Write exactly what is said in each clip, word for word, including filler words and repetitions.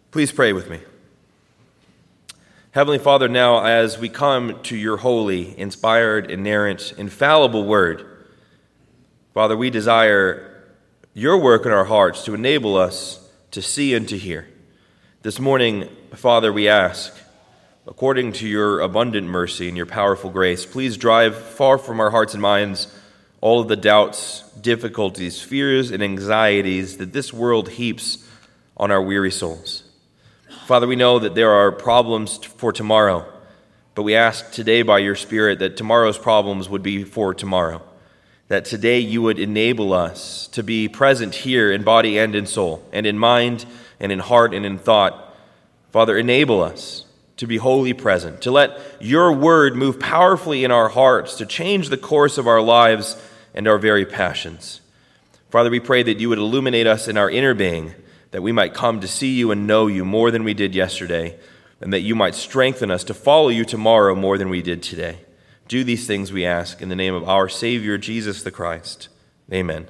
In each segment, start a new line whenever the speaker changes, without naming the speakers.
Please pray with me. Heavenly Father, now as we come to your holy, inspired, inerrant, infallible word, Father, we desire your work in our hearts to enable us to see and to hear. This morning, Father, we ask, according to your abundant mercy and your powerful grace, please drive far from our hearts and minds all of the doubts, difficulties, fears, and anxieties that this world heaps on our weary souls. Father, we know that there are problems for tomorrow, but we ask today by your Spirit that tomorrow's problems would be for tomorrow, that today you would enable us to be present here in body and in soul, and in mind and in heart and in thought. Father, enable us to be wholly present, to let your word move powerfully in our hearts, to change the course of our lives and our very passions. Father, we pray that you would illuminate us in our inner being, that we might come to see you and know you more than we did yesterday, and that you might strengthen us to follow you tomorrow more than we did today. Do these things, we ask, in the name of our Savior, Jesus the Christ. Amen.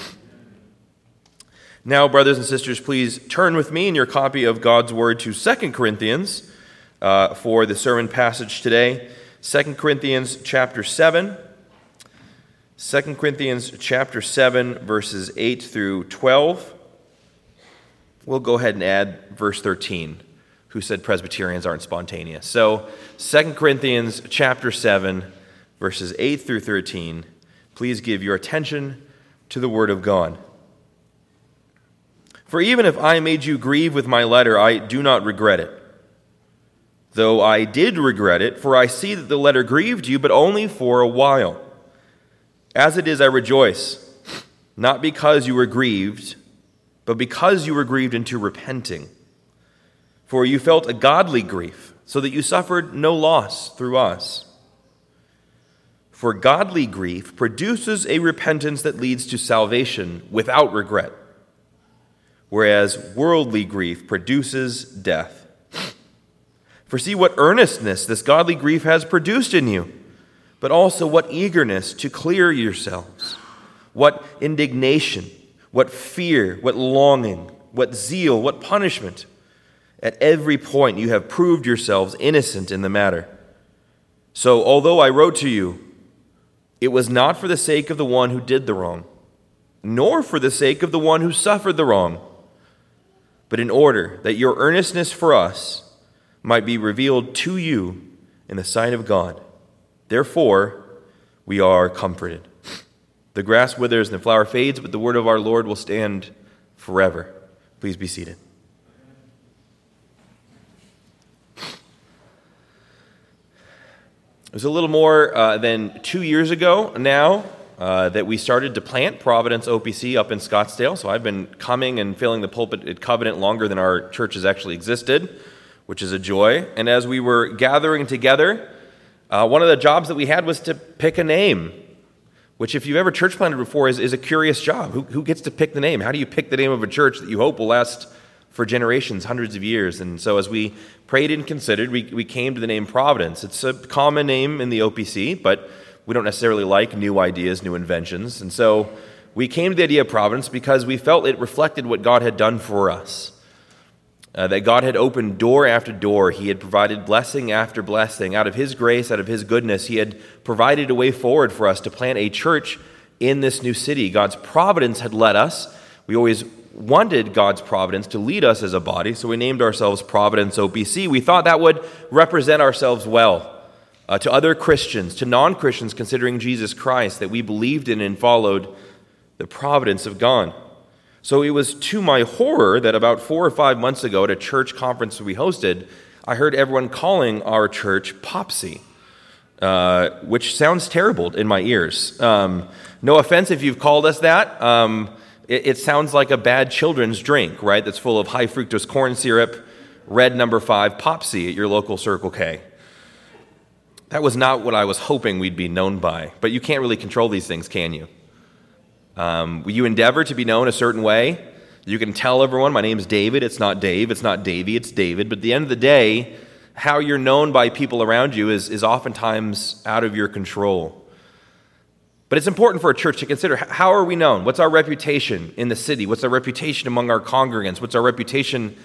Now, brothers and sisters, please turn with me in your copy of God's Word to Second Corinthians uh, for the sermon passage today. Second Corinthians chapter seven. Second Corinthians chapter seven, verses eight through twelve. We'll go ahead and add verse thirteen, who said Presbyterians aren't spontaneous. So, Second Corinthians chapter seven, verses eight through thirteen. Please give your attention to the Word of God. For even if I made you grieve with my letter, I do not regret it. Though I did regret it, for I see that the letter grieved you, but only for a while. As it is, I rejoice, not because you were grieved, but because you were grieved into repenting. For you felt a godly grief, so that you suffered no loss through us. For godly grief produces a repentance that leads to salvation without regret, whereas worldly grief produces death. For see what earnestness this godly grief has produced in you, but also what eagerness to clear yourselves, what indignation, what fear, what longing, what zeal, what punishment. At every point you have proved yourselves innocent in the matter. So although I wrote to you, it was not for the sake of the one who did the wrong, nor for the sake of the one who suffered the wrong, but in order that your earnestness for us might be revealed to you in the sight of God. Therefore, we are comforted. The grass withers and the flower fades, but the word of our Lord will stand forever. Please be seated. It was a little more uh, than two years ago now uh, that we started to plant Providence O P C up in Scottsdale. So I've been coming and filling the pulpit at Covenant longer than our church has actually existed, which is a joy. And as we were gathering together, uh, one of the jobs that we had was to pick a name, which if you've ever church planted before is, is a curious job. Who, who gets to pick the name? How do you pick the name of a church that you hope will last for generations, hundreds of years? And so as we prayed and considered, we, we came to the name Providence. It's a common name in the O P C, but we don't necessarily like new ideas, new inventions. And so we came to the idea of Providence because we felt it reflected what God had done for us. Uh, that God had opened door after door. He had provided blessing after blessing. Out of his grace, out of his goodness, he had provided a way forward for us to plant a church in this new city. God's providence had led us. We always wanted God's providence to lead us as a body, so we named ourselves Providence O P C. We thought that would represent ourselves well uh, to other Christians, to non-Christians considering Jesus Christ, that we believed in and followed the providence of God. So it was to my horror that about four or five months ago at a church conference we hosted, I heard everyone calling our church Popsy, uh, which sounds terrible in my ears. Um, no offense if you've called us that. Um, it, it sounds like a bad children's drink, right? That's full of high fructose corn syrup, red number five Popsy at your local Circle K. That was not what I was hoping we'd be known by, but you can't really control these things, can you? Um, you endeavor to be known a certain way. You can tell everyone, my name's David. It's not Dave. It's not Davey. It's David. But at the end of the day, how you're known by people around you is, is oftentimes out of your control. But it's important for a church to consider, how are we known? What's our reputation in the city? What's our reputation among our congregants? What's our reputation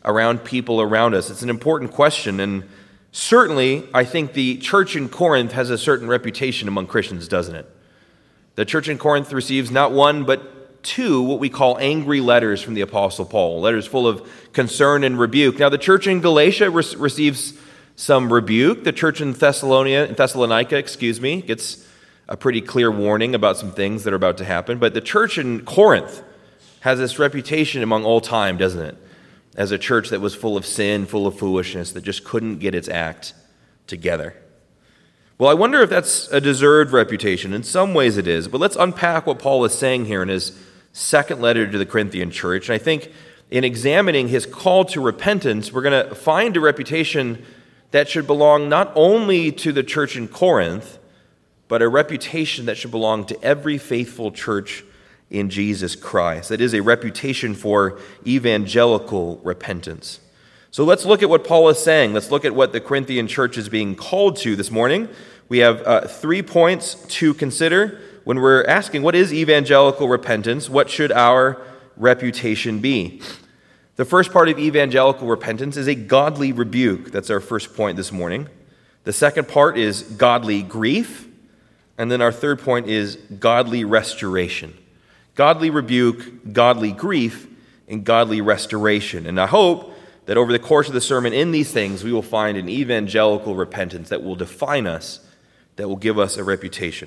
around people around us? It's an important question, and certainly I think the church in Corinth has a certain reputation among Christians, doesn't it? The church in Corinth receives not one, but two, what we call angry letters from the Apostle Paul, letters full of concern and rebuke. Now, the church in Galatia re- receives some rebuke. The church in Thessalonica, in Thessalonica, excuse me, gets a pretty clear warning about some things that are about to happen. But the church in Corinth has this reputation among all time, doesn't it? As a church that was full of sin, full of foolishness, that just couldn't get its act together. Well, I wonder if that's a deserved reputation. In some ways it is. But let's unpack what Paul is saying here in his second letter to the Corinthian church. And I think in examining his call to repentance, we're going to find a reputation that should belong not only to the church in Corinth, but a reputation that should belong to every faithful church in Jesus Christ. That is a reputation for evangelical repentance. So let's look at what Paul is saying. Let's look at what the Corinthian church is being called to this morning. We have uh, three points to consider when we're asking, what is evangelical repentance? What should our reputation be? The first part of evangelical repentance is a godly rebuke. That's our first point this morning. The second part is godly grief. And then our third point is godly restoration. Godly rebuke, godly grief, and godly restoration. And I hope that over the course of the sermon in these things, we will find an evangelical repentance that will define us, that will give us a reputation.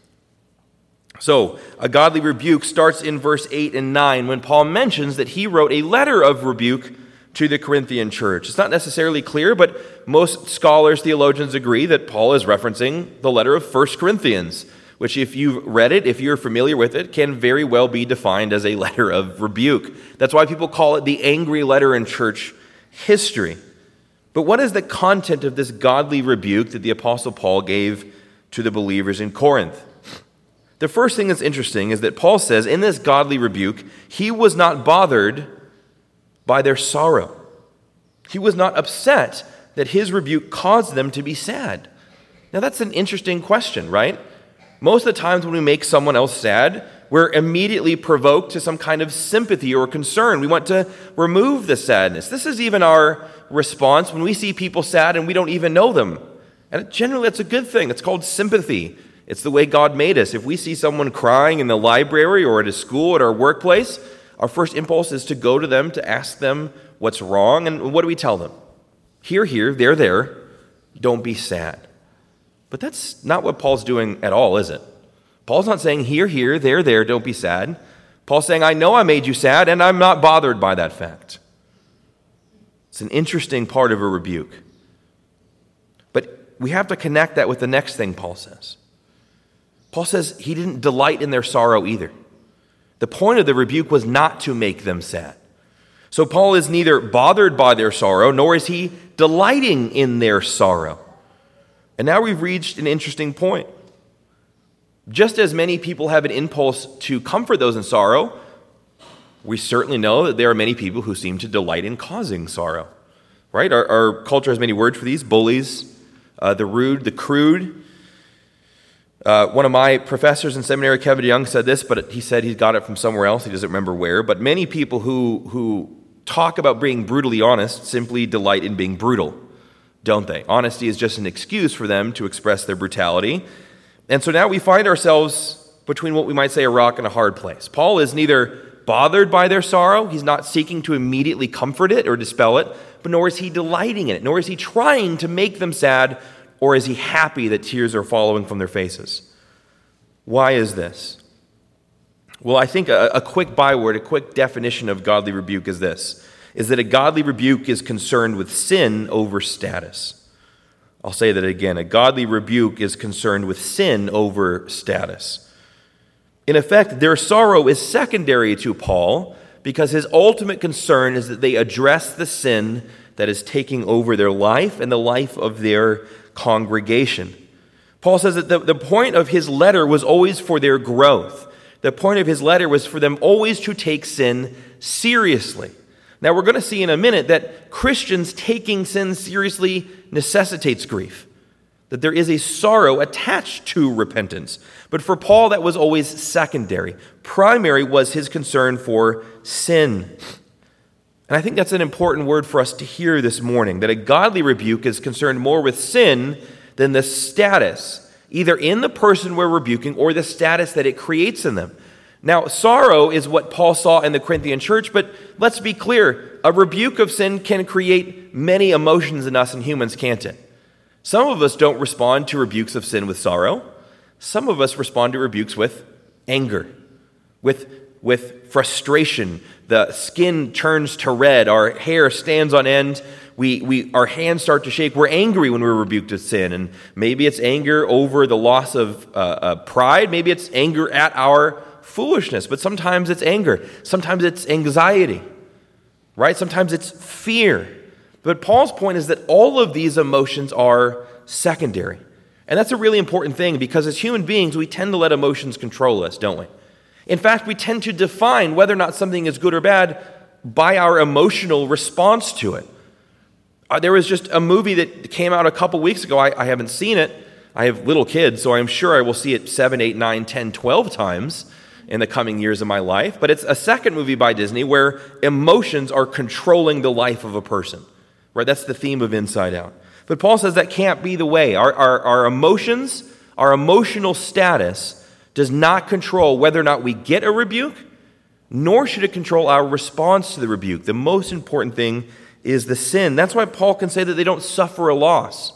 So, a godly rebuke starts in verse eight and nine when Paul mentions that he wrote a letter of rebuke to the Corinthian church. It's not necessarily clear, but most scholars, theologians agree that Paul is referencing the letter of First Corinthians, which if you've read it, if you're familiar with it, can very well be defined as a letter of rebuke. That's why people call it the angry letter in church history. But what is the content of this godly rebuke that the Apostle Paul gave to the believers in Corinth? The first thing that's interesting is that Paul says in this godly rebuke, he was not bothered by their sorrow. He was not upset that his rebuke caused them to be sad. Now that's an interesting question, right? Most of the times when we make someone else sad, we're immediately provoked to some kind of sympathy or concern. We want to remove the sadness. This is even our response when we see people sad and we don't even know them. And generally that's a good thing. It's called sympathy. It's the way God made us. If we see someone crying in the library or at a school, at our workplace, our first impulse is to go to them, to ask them what's wrong. And what do we tell them? Here, here, there, there. Don't be sad. But that's not what Paul's doing at all, is it? Paul's not saying here, here, there, there, don't be sad. Paul's saying, I know I made you sad, and I'm not bothered by that fact. It's an interesting part of a rebuke. But we have to connect that with the next thing Paul says. Paul says he didn't delight in their sorrow either. The point of the rebuke was not to make them sad. So Paul is neither bothered by their sorrow, nor is he delighting in their sorrow. And now we've reached an interesting point. Just as many people have an impulse to comfort those in sorrow, we certainly know that there are many people who seem to delight in causing sorrow. Right? Our, our culture has many words for these: bullies, uh, the rude, the crude. Uh, one of my professors in seminary, Kevin Young, said this, but he said he got it from somewhere else. He doesn't remember where. But many people who who talk about being brutally honest simply delight in being brutal, don't they? Honesty is just an excuse for them to express their brutality. And so now we find ourselves between what we might say a rock and a hard place. Paul is neither bothered by their sorrow, he's not seeking to immediately comfort it or dispel it, but nor is he delighting in it, nor is he trying to make them sad, or is he happy that tears are following from their faces. Why is this? Well, I think a, a quick byword, a quick definition of godly rebuke is this, is that a godly rebuke is concerned with sin over status. I'll say that again. A godly rebuke is concerned with sin over status. In effect, their sorrow is secondary to Paul because his ultimate concern is that they address the sin that is taking over their life and the life of their congregation. Paul says that the, the point of his letter was always for their growth. The point of his letter was for them always to take sin seriously. Now, we're going to see in a minute that Christians taking sin seriously necessitates grief, that there is a sorrow attached to repentance. But for Paul, that was always secondary. Primary was his concern for sin. And I think that's an important word for us to hear this morning, that a godly rebuke is concerned more with sin than the status, either in the person we're rebuking or the status that it creates in them. Now, sorrow is what Paul saw in the Corinthian church, but let's be clear, a rebuke of sin can create many emotions in us and humans, can't it? Some of us don't respond to rebukes of sin with sorrow. Some of us respond to rebukes with anger, with, with frustration. The skin turns to red, our hair stands on end, we, we, our hands start to shake. We're angry when we're rebuked of sin, and maybe it's anger over the loss of uh, uh, pride, maybe it's anger at our foolishness, but sometimes it's anger, sometimes it's anxiety, right? Sometimes it's fear. But Paul's point is that all of these emotions are secondary. And that's a really important thing, because as human beings, we tend to let emotions control us, don't we? In fact, we tend to define whether or not something is good or bad by our emotional response to it. Uh, there was just a movie that came out a couple weeks ago. I, I haven't seen it. I have little kids, so I'm sure I will see it seven, eight, nine, ten, twelve times in the coming years of my life. But it's a second movie by Disney where emotions are controlling the life of a person. Right? That's the theme of Inside Out. But Paul says that can't be the way. Our, our, our emotions, our emotional status does not control whether or not we get a rebuke, nor should it control our response to the rebuke. The most important thing is the sin. That's why Paul can say that they don't suffer a loss.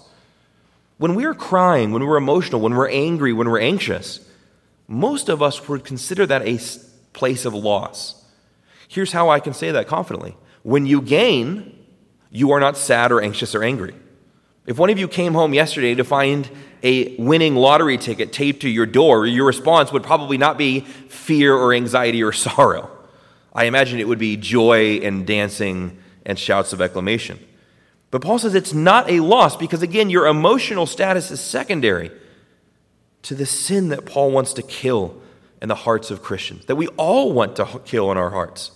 When we're crying, when we're emotional, when we're angry, when we're anxious, most of us would consider that a place of loss. Here's how I can say that confidently. When you gain, you are not sad or anxious or angry. If one of you came home yesterday to find a winning lottery ticket taped to your door, your response would probably not be fear or anxiety or sorrow. I imagine it would be joy and dancing and shouts of acclamation. But Paul says it's not a loss because, again, your emotional status is secondary to the sin that Paul wants to kill in the hearts of Christians, that we all want to kill in our hearts.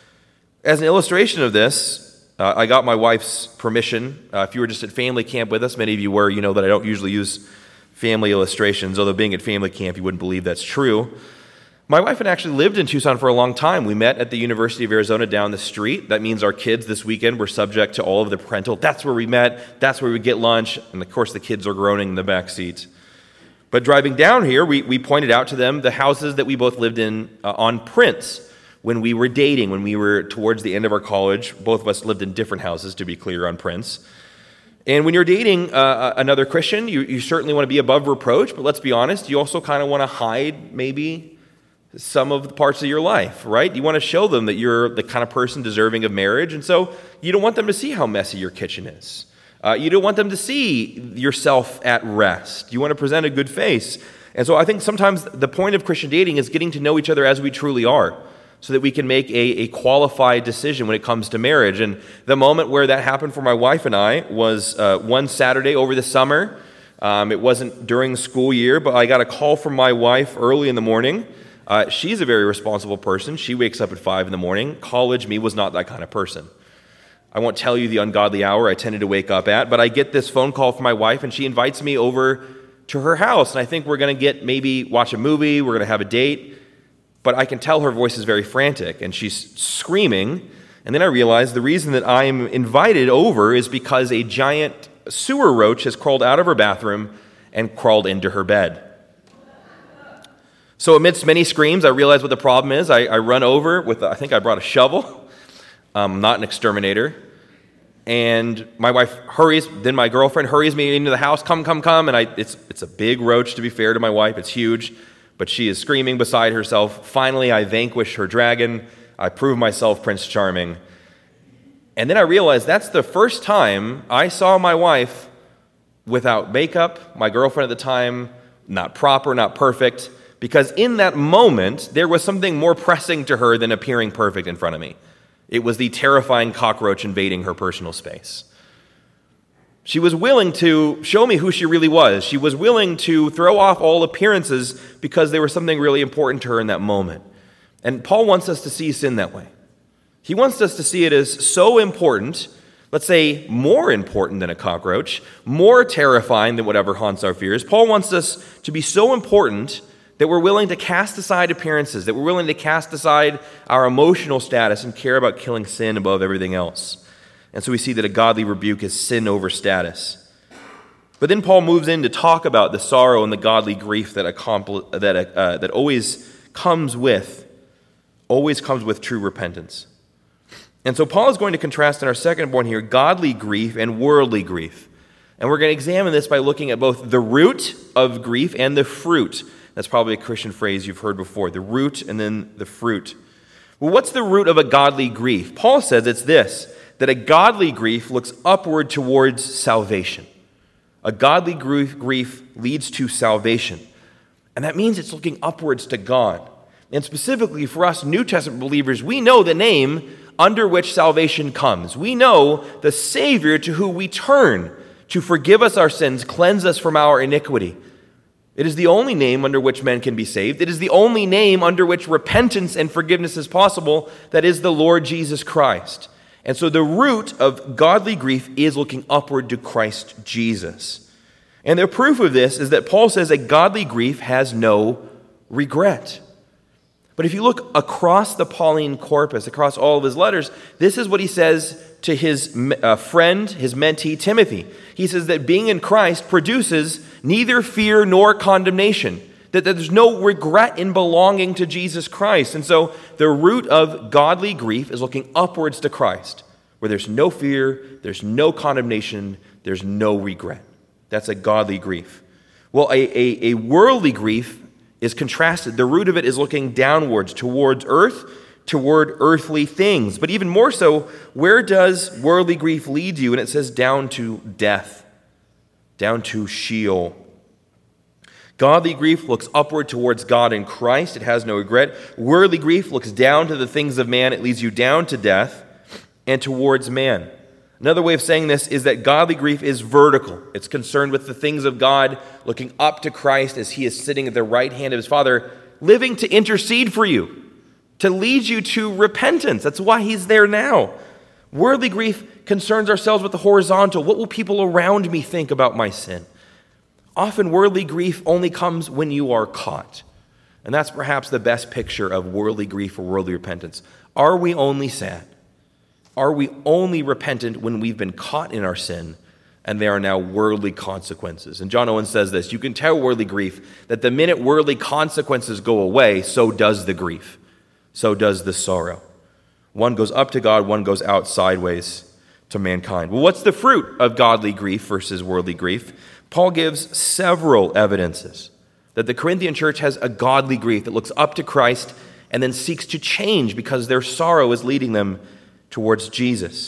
As an illustration of this, Uh, I got my wife's permission. Uh, if you were just at family camp with us, many of you were, you know that I don't usually use family illustrations, although being at family camp, you wouldn't believe that's true. My wife had actually lived in Tucson for a long time. We met at the University of Arizona down the street. That means our kids this weekend were subject to all of the parental. That's where we met. That's where we get lunch. And of course, the kids are groaning in the back seat. But driving down here, we, we pointed out to them the houses that we both lived in uh, on Prince. When we were dating, when we were towards the end of our college, both of us lived in different houses, to be clear, on Prince. And when you're dating uh, another Christian, you, you certainly want to be above reproach, but let's be honest, you also kind of want to hide maybe some of the parts of your life, right? You want to show them that you're the kind of person deserving of marriage, and so you don't want them to see how messy your kitchen is. Uh, you don't want them to see yourself at rest. You want to present a good face. And so I think sometimes the point of Christian dating is getting to know each other as we truly are, so that we can make a, a qualified decision when it comes to marriage. And the moment where that happened for my wife and I was uh, one Saturday over the summer. Um, it wasn't during the school year, but I got a call from my wife early in the morning. Uh, she's a very responsible person. She wakes up at five in the morning. College me was not that kind of person. I won't tell you the ungodly hour I tended to wake up at, but I get this phone call from my wife, and she invites me over to her house. And I think we're going to get maybe watch a movie. We're going to have a date. But I can tell her voice is very frantic, and she's screaming. And then I realize the reason that I'm invited over is because a giant sewer roach has crawled out of her bathroom and crawled into her bed. So amidst many screams, I realize what the problem is. I, I run over with, I think I brought a shovel. I'm not an exterminator. And my wife hurries, then my girlfriend hurries me into the house, come, come, come. And I, it's, it's a big roach, to be fair to my wife. It's huge. But she is screaming beside herself. Finally, I vanquish her dragon. I prove myself Prince Charming. And then I realized that's the first time I saw my wife without makeup, my girlfriend at the time, not proper, not perfect, because in that moment, there was something more pressing to her than appearing perfect in front of me. It was the terrifying cockroach invading her personal space. She was willing to show me who she really was. She was willing to throw off all appearances because there was something really important to her in that moment. And Paul wants us to see sin that way. He wants us to see it as so important, let's say more important than a cockroach, more terrifying than whatever haunts our fears. Paul wants us to be so important that we're willing to cast aside appearances, that we're willing to cast aside our emotional status and care about killing sin above everything else. And so we see that a godly rebuke is sin over status. But then Paul moves in to talk about the sorrow and the godly grief that accompli- that uh, that always comes with, always comes with true repentance. And so Paul is going to contrast in our second point here, godly grief and worldly grief. And we're going to examine this by looking at both the root of grief and the fruit. That's probably a Christian phrase you've heard before, the root and then the fruit. Well, what's the root of a godly grief? Paul says it's this, that a godly grief looks upward towards salvation. A godly grief, grief leads to salvation. And that means it's looking upwards to God. And specifically for us New Testament believers, we know the name under which salvation comes. We know the Savior to who we turn to forgive us our sins, cleanse us from our iniquity. It is the only name under which men can be saved. It is the only name under which repentance and forgiveness is possible. That is the Lord Jesus Christ. And so the root of godly grief is looking upward to Christ Jesus. And the proof of this is that Paul says a godly grief has no regret. But if you look across the Pauline corpus, across all of his letters, this is what he says to his uh, friend, his mentee, Timothy. He says that being in Christ produces neither fear nor condemnation, that there's no regret in belonging to Jesus Christ. And so the root of godly grief is looking upwards to Christ, where there's no fear, there's no condemnation, there's no regret. That's a godly grief. Well, a, a, a worldly grief is contrasted. The root of it is looking downwards towards earth, toward earthly things. But even more so, where does worldly grief lead you? And it says down to death, down to Sheol. Godly grief looks upward towards God in Christ. It has no regret. Worldly grief looks down to the things of man. It leads you down to death and towards man. Another way of saying this is that godly grief is vertical. It's concerned with the things of God, looking up to Christ as he is sitting at the right hand of his Father, living to intercede for you, to lead you to repentance. That's why he's there now. Worldly grief concerns ourselves with the horizontal. What will people around me think about my sin? Often worldly grief only comes when you are caught. And that's perhaps the best picture of worldly grief or worldly repentance. Are we only sad? Are we only repentant when we've been caught in our sin and there are now worldly consequences? And John Owen says this, you can tell worldly grief that the minute worldly consequences go away, so does the grief. So does the sorrow. One goes up to God, one goes out sideways to mankind. Well, what's the fruit of godly grief versus worldly grief? Paul gives several evidences that the Corinthian church has a godly grief that looks up to Christ and then seeks to change because their sorrow is leading them towards Jesus.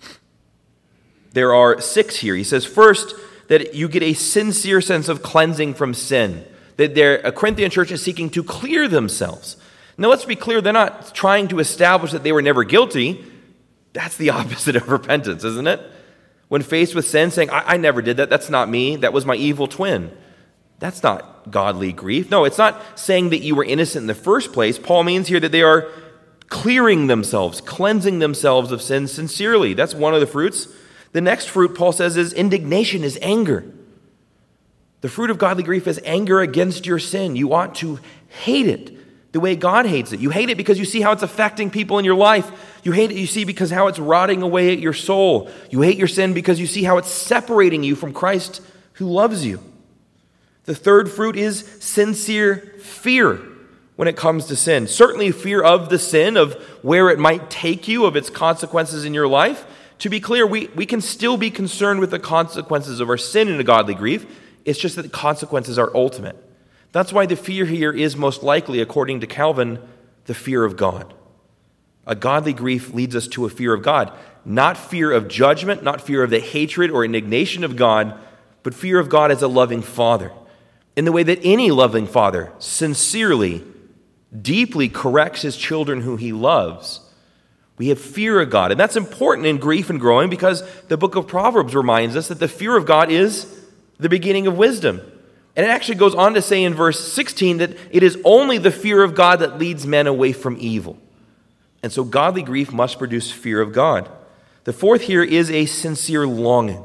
There are six here. He says, first, that you get a sincere sense of cleansing from sin, that a Corinthian church is seeking to clear themselves. Now, let's be clear, they're not trying to establish that they were never guilty. That's the opposite of repentance, isn't it? When faced with sin, saying, I, I never did that, that's not me, that was my evil twin. That's not godly grief. No, it's not saying that you were innocent in the first place. Paul means here that they are clearing themselves, cleansing themselves of sin sincerely. That's one of the fruits. The next fruit, Paul says, is indignation, is anger. The fruit of godly grief is anger against your sin. You ought to hate it the way God hates it. You hate it because you see how it's affecting people in your life. You hate it, you see, because how it's rotting away at your soul. You hate your sin because you see how it's separating you from Christ who loves you. The third fruit is sincere fear when it comes to sin. Certainly fear of the sin, of where it might take you, of its consequences in your life. To be clear, we, we can still be concerned with the consequences of our sin in a godly grief. It's just that the consequences are ultimate. That's why the fear here is most likely, according to Calvin, the fear of God. A godly grief leads us to a fear of God. Not fear of judgment, not fear of the hatred or indignation of God, but fear of God as a loving Father. In the way that any loving father sincerely, deeply corrects his children who he loves. We have fear of God. And that's important in grief and growing because the book of Proverbs reminds us that the fear of God is the beginning of wisdom. And it actually goes on to say in verse sixteen that it is only the fear of God that leads men away from evil. And so godly grief must produce fear of God. The fourth here is a sincere longing.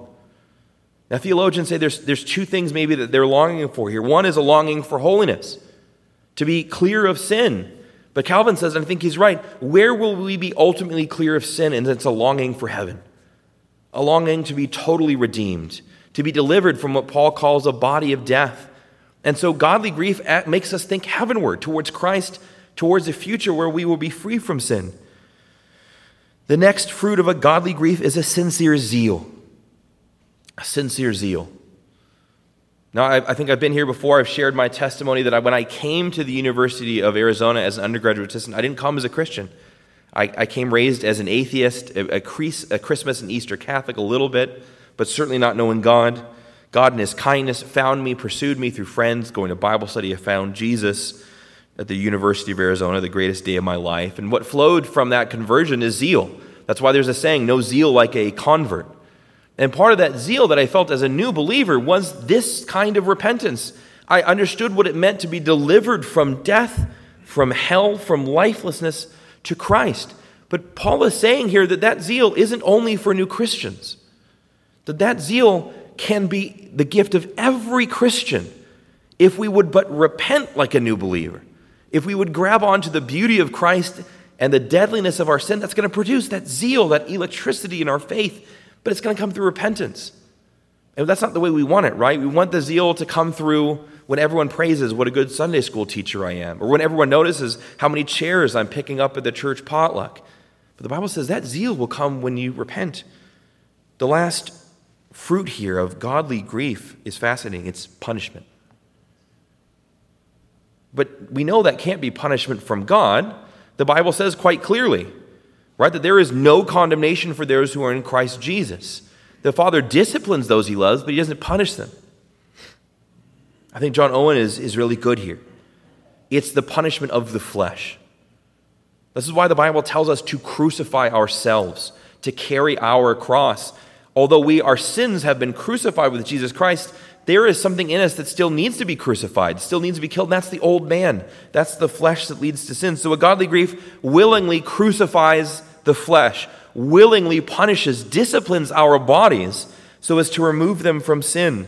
Now, theologians say there's, there's two things maybe that they're longing for here. One is a longing for holiness. to be clear of sin. But Calvin says, and I think he's right, where will we be ultimately clear of sin? And it's a longing for heaven, a longing to be totally redeemed, to be delivered from what Paul calls a body of death. And so godly grief makes us think heavenward, towards Christ, towards a future where we will be free from sin. The next fruit of a godly grief is a sincere zeal. A sincere zeal. Now, I, I think I've been here before. I've shared my testimony that I, when I came to the University of Arizona as an undergraduate assistant, I didn't come as a Christian. I, I came raised as an atheist, a, a, a Christmas and Easter Catholic a little bit, but certainly not knowing God. God in his kindness found me, pursued me through friends, going to Bible study. I found Jesus at the University of Arizona, the greatest day of my life. And what flowed from that conversion is zeal. That's why there's a saying, no zeal like a convert. And part of that zeal that I felt as a new believer was this kind of repentance. I understood what it meant to be delivered from death, from hell, from lifelessness to Christ. But Paul is saying here that that zeal isn't only for new Christians. That that zeal can be the gift of every Christian if we would but repent like a new believer. If we would grab onto the beauty of Christ and the deadliness of our sin, that's going to produce that zeal, that electricity in our faith, but it's going to come through repentance. And that's not the way we want it, right? We want the zeal to come through when everyone praises what a good Sunday school teacher I am, or when everyone notices how many chairs I'm picking up at the church potluck. But the Bible says that zeal will come when you repent. The last fruit here of godly grief is fascinating. It's punishment. But we know that can't be punishment from God. The Bible says quite clearly, right, that there is no condemnation for those who are in Christ Jesus. The Father disciplines those he loves, but he doesn't punish them. I think John Owen is, is really good here. It's the punishment of the flesh. This is why the Bible tells us to crucify ourselves, to carry our cross. Although we, our sins have been crucified with Jesus Christ, there is something in us that still needs to be crucified, still needs to be killed, and that's the old man. That's the flesh that leads to sin. So a godly grief willingly crucifies the flesh, willingly punishes, disciplines our bodies so as to remove them from sin.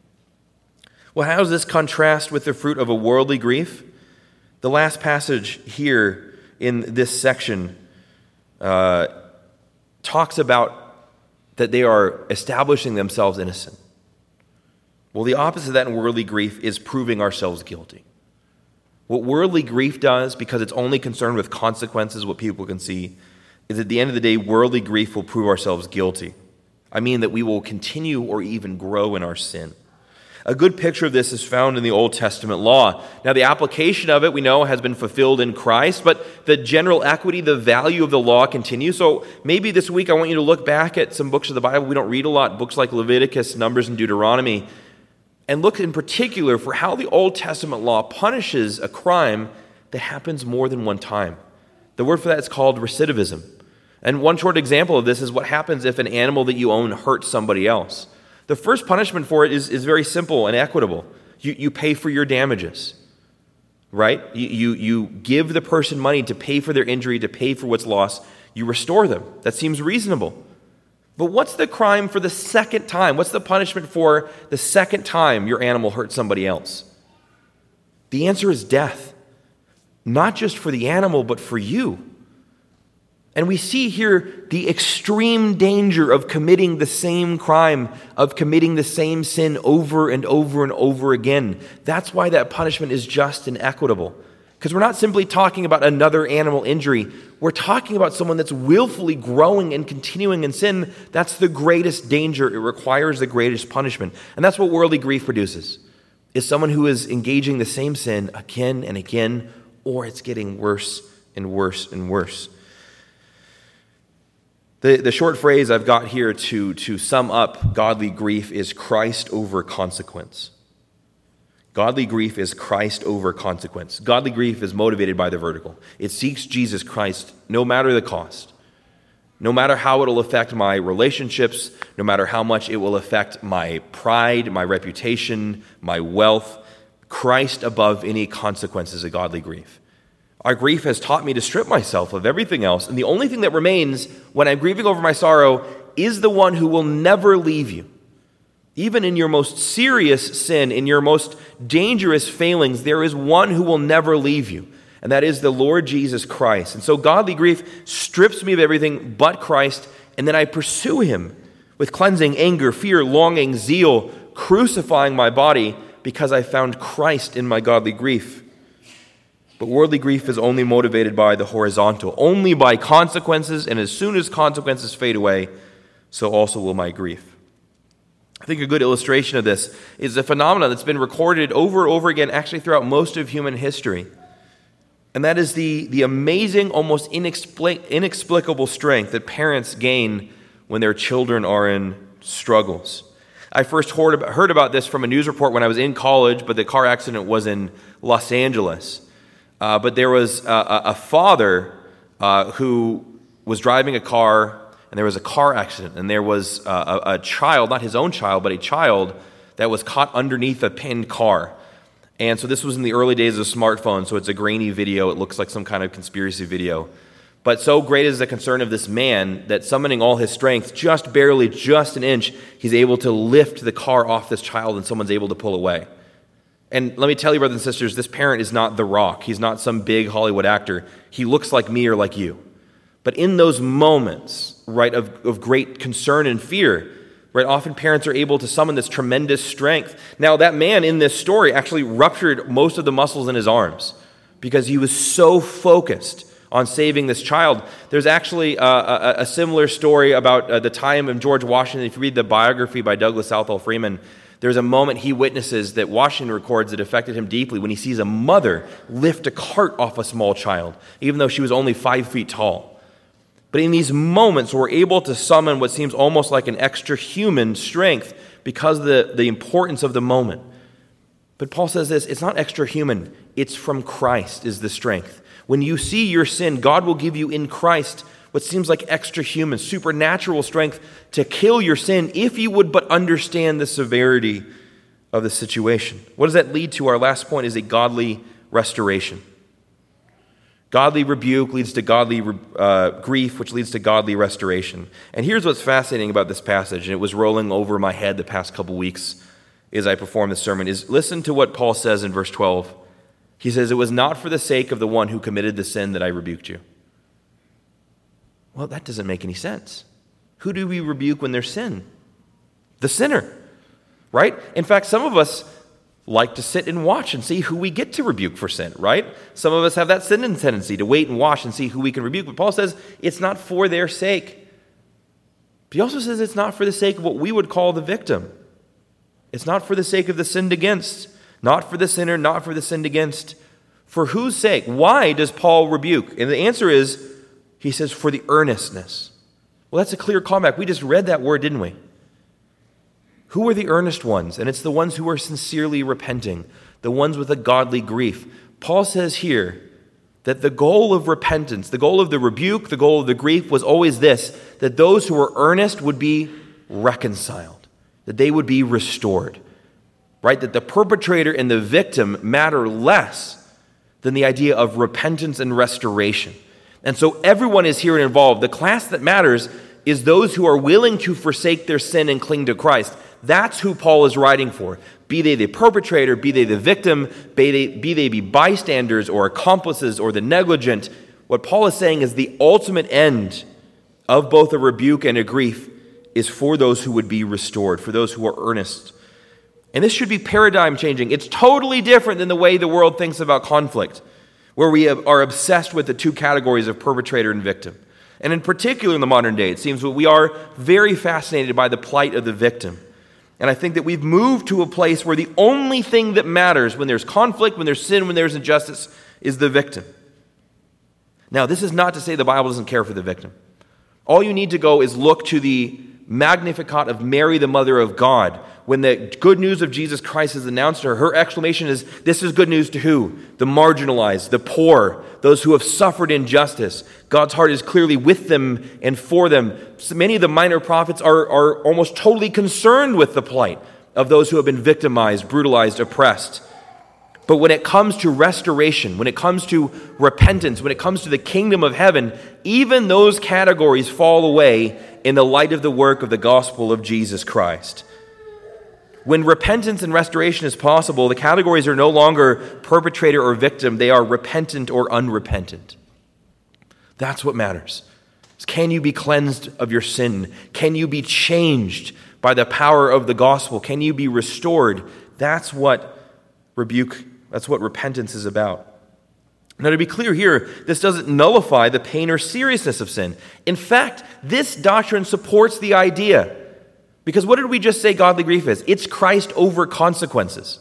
Well, how does this contrast with the fruit of a worldly grief? The last passage here in this section uh, talks about that they are establishing themselves innocent. Well, the opposite of that in worldly grief is proving ourselves guilty. What worldly grief does, because it's only concerned with consequences, what people can see, is at the end of the day, worldly grief will prove ourselves guilty. I mean that we will continue or even grow in our sin. A good picture of this is found in the Old Testament law. Now, the application of it, we know, has been fulfilled in Christ, but the general equity, the value of the law continues. So maybe this week I want you to look back at some books of the Bible we don't read a lot, books like Leviticus, Numbers, and Deuteronomy, and look in particular for how the Old Testament law punishes a crime that happens more than one time. The word for that is called recidivism. And one short example of this is what happens if an animal that you own hurts somebody else. The first punishment for it is, is very simple and equitable. You, you pay for your damages, right? You, you, you give the person money to pay for their injury, to pay for what's lost. You restore them. That seems reasonable. But what's the crime for the second time? What's the punishment for the second time your animal hurt somebody else? The answer is death. Not just for the animal, but for you. And we see here the extreme danger of committing the same crime, of committing the same sin over and over and over again. That's why that punishment is just and equitable. Because we're not simply talking about another animal injury. We're talking about someone that's willfully growing and continuing in sin. That's the greatest danger. It requires the greatest punishment. And that's what worldly grief produces, is someone who is engaging the same sin again and again, or it's getting worse and worse and worse. The, the short phrase I've got here to, to sum up godly grief is Christ over consequence. Godly grief is Christ over consequence. Godly grief is motivated by the vertical. It seeks Jesus Christ no matter the cost. No matter how it'll affect my relationships, no matter how much it will affect my pride, my reputation, my wealth, Christ above any consequences of godly grief. Our grief has taught me to strip myself of everything else, and the only thing that remains when I'm grieving over my sorrow is the one who will never leave you, Even in your most serious sin, in your most dangerous failings, there is one who will never leave you, and that is the Lord Jesus Christ. And so godly grief strips me of everything but Christ, and then I pursue him with cleansing, anger, fear, longing, zeal, crucifying my body because I found Christ in my godly grief. But worldly grief is only motivated by the horizontal, only by consequences, and as soon as consequences fade away, so also will my grief. I think a good illustration of this is a phenomenon that's been recorded over and over again, actually throughout most of human history. And that is the, the amazing, almost inexplic- inexplicable strength that parents gain when their children are in struggles. I first heard about, heard about this from a news report when I was in college, but the car accident was in Los Angeles. Uh, but there was a, a father uh, who was driving a car, and there was a car accident, and there was a, a child, not his own child, but a child that was caught underneath a pinned car. And so this was in the early days of smartphones, so it's a grainy video. It looks like some kind of conspiracy video. But so great is the concern of this man that summoning all his strength, just barely, just an inch, he's able to lift the car off this child, and someone's able to pull away. And let me tell you, brothers and sisters, this parent is not The Rock. He's not some big Hollywood actor. He looks like me or like you. But in those moments, right, of, of great concern and fear, right, often parents are able to summon this tremendous strength. Now, that man in this story actually ruptured most of the muscles in his arms because he was so focused on saving this child. There's actually a, a, a similar story about uh, the time of George Washington. If you read the biography by Douglas Southall Freeman, there's a moment he witnesses that Washington records that affected him deeply when he sees a mother lift a cart off a small child, even though she was only five feet tall. But in these moments, we're able to summon what seems almost like an extra human strength because of the, the importance of the moment. But Paul says this, it's not extra human, it's from Christ is the strength. When you see your sin, God will give you in Christ what seems like extra human, supernatural strength to kill your sin if you would but understand the severity of the situation. What does that lead to? Our last point is a godly restoration. Godly rebuke leads to godly uh, grief, which leads to godly restoration. And here's what's fascinating about this passage, and it was rolling over my head the past couple weeks as I performed this sermon, is listen to what Paul says in verse twelve. He says, "It was not for the sake of the one who committed the sin that I rebuked you." Well, that doesn't make any sense. Who do we rebuke when there's sin? The sinner, right? In fact, some of us like to sit and watch and see who we get to rebuke for sin, right? Some of us have that sin tendency to wait and watch and see who we can rebuke. But Paul says it's not for their sake. But he also says it's not for the sake of what we would call the victim. It's not for the sake of the sinned against. Not for the sinner, not for the sinned against. For whose sake? Why does Paul rebuke? And the answer is, he says, for the earnestness. Well, that's a clear callback. We just read that word, didn't we? Who are the earnest ones? And it's the ones who are sincerely repenting, the ones with a godly grief. Paul says here that the goal of repentance, the goal of the rebuke, the goal of the grief was always this, that those who were earnest would be reconciled, that they would be restored, right? That the perpetrator and the victim matter less than the idea of repentance and restoration. And so everyone is here involved. The class that matters is those who are willing to forsake their sin and cling to Christ. That's who Paul is writing for. Be they the perpetrator, be they the victim, be they, be they be bystanders or accomplices or the negligent. What Paul is saying is the ultimate end of both a rebuke and a grief is for those who would be restored, for those who are earnest. And this should be paradigm changing. It's totally different than the way the world thinks about conflict, where we are obsessed with the two categories of perpetrator and victim. And in particular in the modern day, it seems that we are very fascinated by the plight of the victim. And I think that we've moved to a place where the only thing that matters when there's conflict, when there's sin, when there's injustice, is the victim. Now, this is not to say the Bible doesn't care for the victim. All you need to go is look to the Magnificat of Mary, the Mother of God. When the good news of Jesus Christ is announced to her, her exclamation is, this is good news to who? The marginalized, the poor, those who have suffered injustice. God's heart is clearly with them and for them. So many of the minor prophets are, are almost totally concerned with the plight of those who have been victimized, brutalized, oppressed. But when it comes to restoration, when it comes to repentance, when it comes to the kingdom of heaven, even those categories fall away in the light of the work of the gospel of Jesus Christ. When repentance and restoration is possible, the categories are no longer perpetrator or victim. They are repentant or unrepentant. That's what matters. Can you be cleansed of your sin? Can you be changed by the power of the gospel? Can you be restored? That's what rebuke, that's what repentance is about. Now, to be clear here, this doesn't nullify the pain or seriousness of sin. In fact, this doctrine supports the idea. Because what did we just say godly grief is? It's Christ over consequences.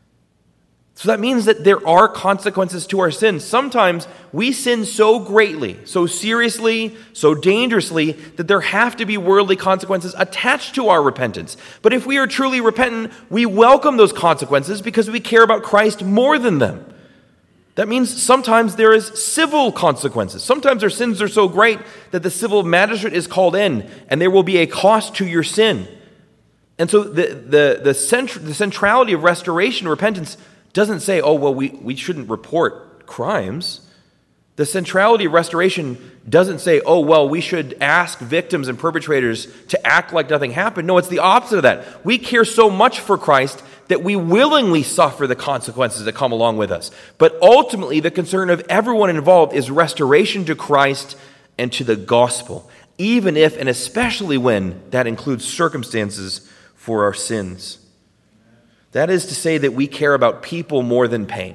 So that means that there are consequences to our sins. Sometimes we sin so greatly, so seriously, so dangerously, that there have to be worldly consequences attached to our repentance. But if we are truly repentant, we welcome those consequences because we care about Christ more than them. That means sometimes there is civil consequences. Sometimes our sins are so great that the civil magistrate is called in and there will be a cost to your sin. And so the, the, the, centr- the centrality of restoration, repentance, doesn't say, oh, well, we, we shouldn't report crimes. The centrality of restoration doesn't say, oh, well, we should ask victims and perpetrators to act like nothing happened. No, it's the opposite of that. We care so much for Christ that we willingly suffer the consequences that come along with us. But ultimately, the concern of everyone involved is restoration to Christ and to the gospel, even if and especially when that includes circumstances for our sins. That is to say that we care about people more than pain.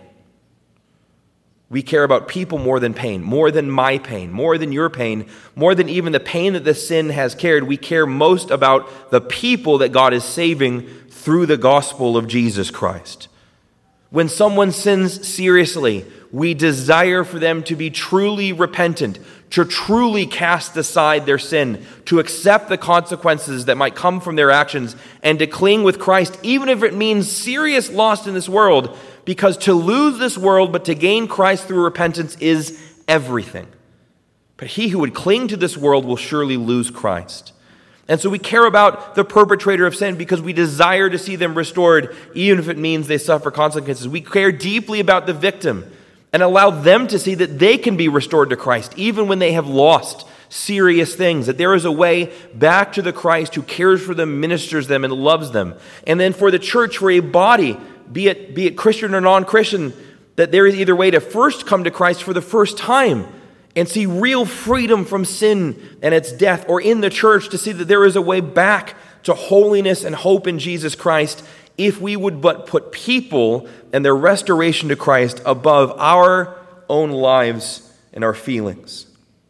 We care about people more than pain, more than my pain, more than your pain, more than even the pain that the sin has carried. We care most about the people that God is saving through the gospel of Jesus Christ. When someone sins seriously, we desire for them to be truly repentant, to truly cast aside their sin, to accept the consequences that might come from their actions, and to cling with Christ, even if it means serious loss in this world, because to lose this world but to gain Christ through repentance is everything. But he who would cling to this world will surely lose Christ. And so we care about the perpetrator of sin because we desire to see them restored, even if it means they suffer consequences. We care deeply about the victim and allow them to see that they can be restored to Christ, even when they have lost serious things, that there is a way back to the Christ who cares for them, ministers them, and loves them. And then for the church, for a body, be it, be it Christian or non-Christian, that there is either way to first come to Christ for the first time and see real freedom from sin and its death, or in the church to see that there is a way back to holiness and hope in Jesus Christ if we would but put people and their restoration to Christ above our own lives and our feelings.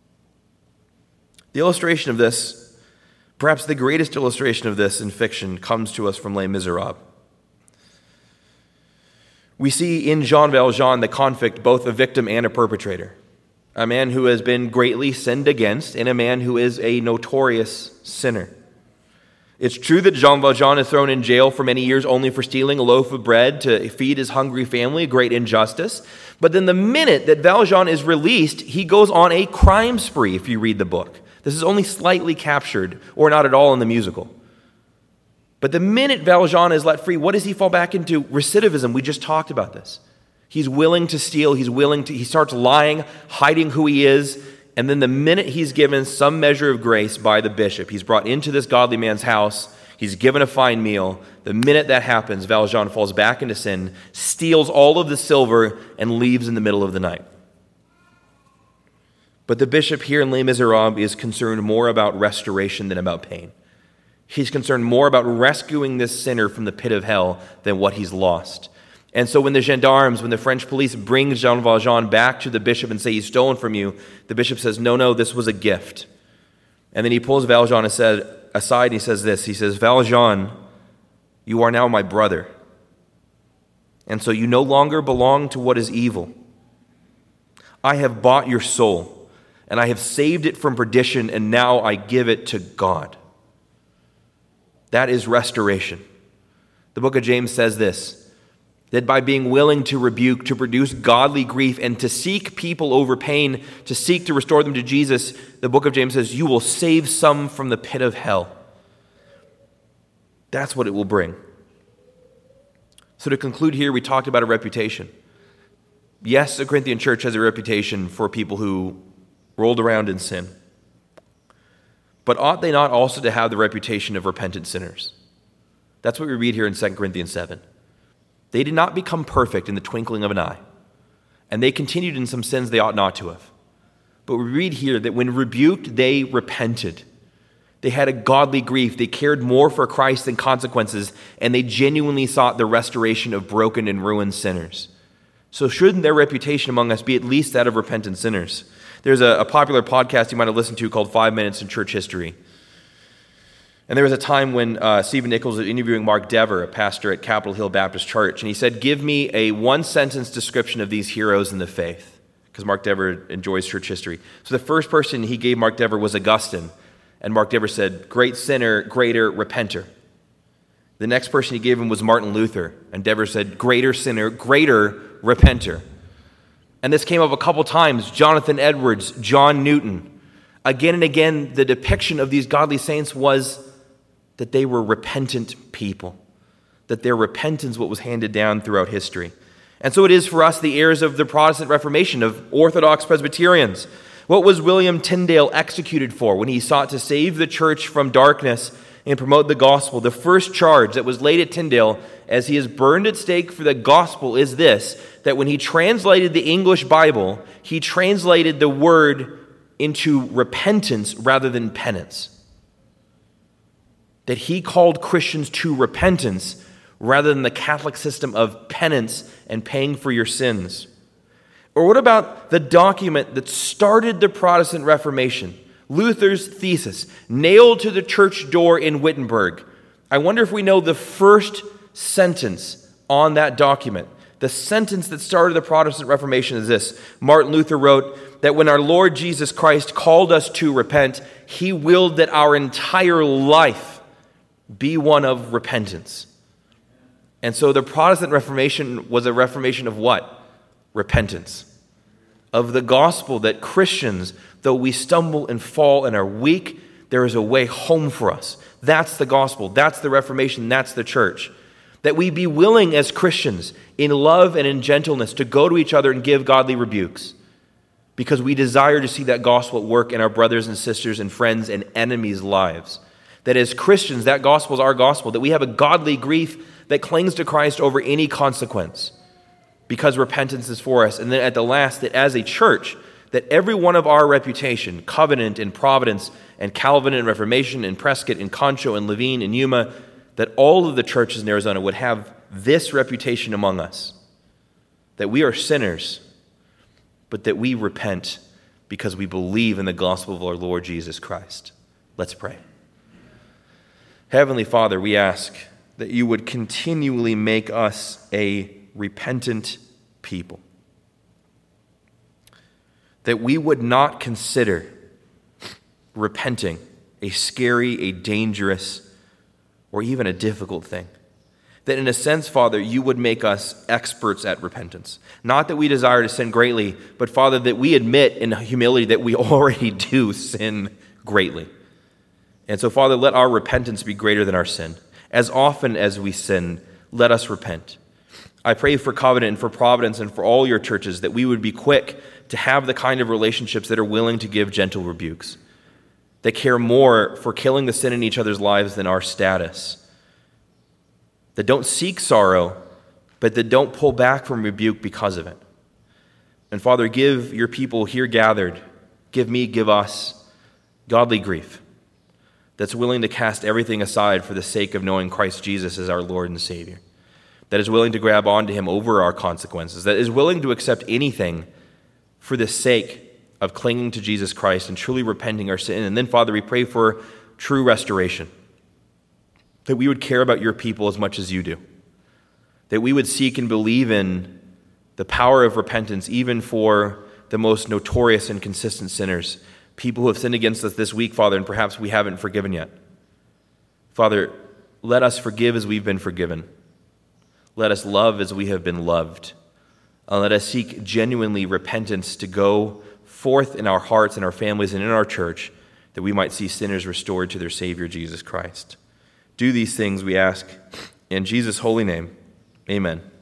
The illustration of this, perhaps the greatest illustration of this in fiction, comes to us from Les Miserables. We see in Jean Valjean, the convict, both a victim and a perpetrator. A man who has been greatly sinned against, and a man who is a notorious sinner. It's true that Jean Valjean is thrown in jail for many years only for stealing a loaf of bread to feed his hungry family, a great injustice. But then the minute that Valjean is released, he goes on a crime spree, if you read the book. This is only slightly captured, or not at all in the musical. But the minute Valjean is let free, what does he fall back into? Recidivism. We just talked about this. He's willing to steal. He's willing to, he starts lying, hiding who he is. And then the minute he's given some measure of grace by the bishop, he's brought into this godly man's house, he's given a fine meal. The minute that happens, Valjean falls back into sin, steals all of the silver, and leaves in the middle of the night. But the bishop here in Les Miserables is concerned more about restoration than about pain. He's concerned more about rescuing this sinner from the pit of hell than what he's lost. And so when the gendarmes, when the French police bring Jean Valjean back to the bishop and say, he's stolen from you, the bishop says, no, no, this was a gift. And then he pulls Valjean aside and he says this, he says, Valjean, you are now my brother. And so you no longer belong to what is evil. I have bought your soul, and I have saved it from perdition, and now I give it to God. That is restoration. The book of James says this, that by being willing to rebuke, to produce godly grief, and to seek people over pain, to seek to restore them to Jesus, the book of James says, you will save some from the pit of hell. That's what it will bring. So to conclude here, we talked about a reputation. Yes, the Corinthian church has a reputation for people who rolled around in sin. But ought they not also to have the reputation of repentant sinners? That's what we read here in Second Corinthians seven. They did not become perfect in the twinkling of an eye, and they continued in some sins they ought not to have. But we read here that when rebuked, they repented. They had a godly grief. They cared more for Christ than consequences, and they genuinely sought the restoration of broken and ruined sinners. So shouldn't their reputation among us be at least that of repentant sinners? There's a, a popular podcast you might have listened to called Five Minutes in Church History. And there was a time when uh, Stephen Nichols was interviewing Mark Dever, a pastor at Capitol Hill Baptist Church, and he said, give me a one-sentence description of these heroes in the faith, because Mark Dever enjoys church history. So the first person he gave Mark Dever was Augustine, and Mark Dever said, great sinner, greater repenter. The next person he gave him was Martin Luther, and Dever said, greater sinner, greater repenter. And this came up a couple times, Jonathan Edwards, John Newton. Again and again, the depiction of these godly saints was that they were repentant people, that their repentance what was handed down throughout history. And so it is for us, the heirs of the Protestant Reformation, of Orthodox Presbyterians. What was William Tyndale executed for when he sought to save the church from darkness and promote the gospel? The first charge that was laid at Tyndale as he is burned at stake for the gospel is this, that when he translated the English Bible, he translated the word into repentance rather than penance. That he called Christians to repentance rather than the Catholic system of penance and paying for your sins. Or what about the document that started the Protestant Reformation, Luther's thesis, nailed to the church door in Wittenberg? I wonder if we know the first sentence on that document. The sentence that started the Protestant Reformation is this. Martin Luther wrote that when our Lord Jesus Christ called us to repent, he willed that our entire life be one of repentance. And so the Protestant Reformation was a reformation of what? Repentance. Of the gospel that Christians, though we stumble and fall and are weak, there is a way home for us. That's the gospel. That's the Reformation. That's the church. That we be willing as Christians in love and in gentleness to go to each other and give godly rebukes because we desire to see that gospel at work in our brothers and sisters and friends and enemies' lives. That as Christians, that gospel is our gospel, that we have a godly grief that clings to Christ over any consequence because repentance is for us. And then at the last, that as a church, that every one of our reputation, Covenant and Providence and Calvin and Reformation and Prescott and Concho and Levine and Yuma, that all of the churches in Arizona would have this reputation among us, that we are sinners, but that we repent because we believe in the gospel of our Lord Jesus Christ. Let's pray. Heavenly Father, we ask that you would continually make us a repentant people, that we would not consider repenting a scary, a dangerous, or even a difficult thing. That in a sense, Father, you would make us experts at repentance. Not that we desire to sin greatly, but Father, that we admit in humility that we already do sin greatly. And so, Father, let our repentance be greater than our sin. As often as we sin, let us repent. I pray for Covenant and for Providence and for all your churches that we would be quick to have the kind of relationships that are willing to give gentle rebukes, that care more for killing the sin in each other's lives than our status, that don't seek sorrow, but that don't pull back from rebuke because of it. And Father, give your people here gathered, give me, give us, godly grief that's willing to cast everything aside for the sake of knowing Christ Jesus as our Lord and Savior, that is willing to grab onto him over our consequences, that is willing to accept anything for the sake of clinging to Jesus Christ and truly repenting our sin. And then, Father, we pray for true restoration, that we would care about your people as much as you do, that we would seek and believe in the power of repentance even for the most notorious and consistent sinners, people who have sinned against us this week, Father, and perhaps we haven't forgiven yet. Father, let us forgive as we've been forgiven. Let us love as we have been loved. And let us seek genuinely repentance to go forth in our hearts and our families and in our church, that we might see sinners restored to their Savior, Jesus Christ. Do these things, we ask, in Jesus' holy name. Amen.